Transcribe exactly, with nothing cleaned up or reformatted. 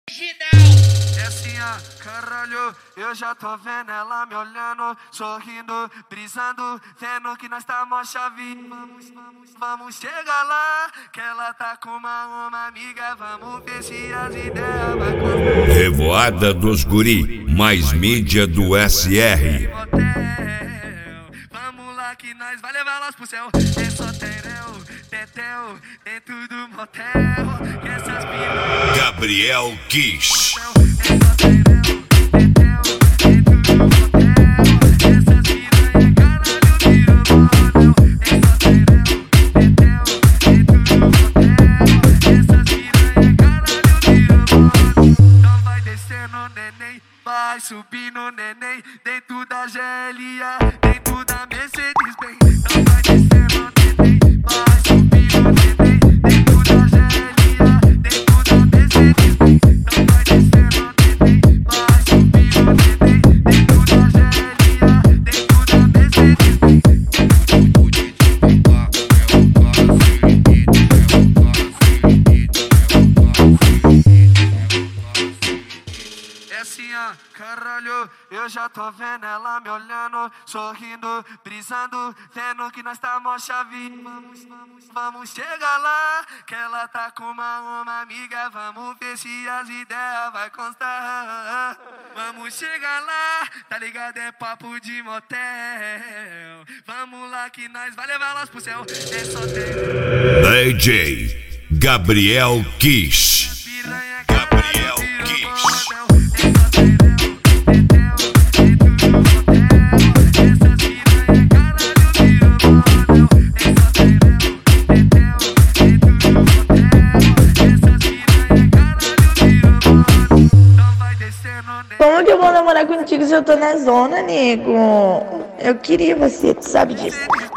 É assim, ó, caralho, eu já tô vendo ela me olhando, sorrindo, brisando, vendo que nós tá mó chave. Vamos, vamos, vamos chegar lá, que ela tá com uma, uma amiga, vamos ver se as ideias vai conseguir. Revoada dos Guri, mais mídia do S R. Vamos lá que nós vai levar elas pro céu. Tem só terel, tetel, dentro do motel, que essas piras. Gabriel Kiss. Vai subir no neném, dentro da G L A, dentro da Mercedes Benz. Então vai descer no neném, vai subir no neném, dentro da G L A, dentro da Mercedes Benz. Então vai descer no neném, vai subir no neném, dentro da G L A, dentro da Mercedes Benz. O D J Pipá é o cara sem limite, é o cara sem limite, é o cara sem limite, é o cara sem limite. É assim, ó, caralho, eu já tô vendo ela me olhando, sorrindo, brisando, vendo que nós tá mó chave. Vamos, vamos, vamos chegar lá, que ela tá com uma, uma amiga, vamos ver se as ideias vai constar. Vamos chegar lá, tá ligado? É papo de motel. Vamos lá que nós vai levar elas pro céu. É só ter D J Gabriel Kiss. piranha, Gabriel caralho, Kiss. tiro no hotel. Como que eu vou namorar contigo se eu tô na zona, nego? Eu queria você, tu sabe disso.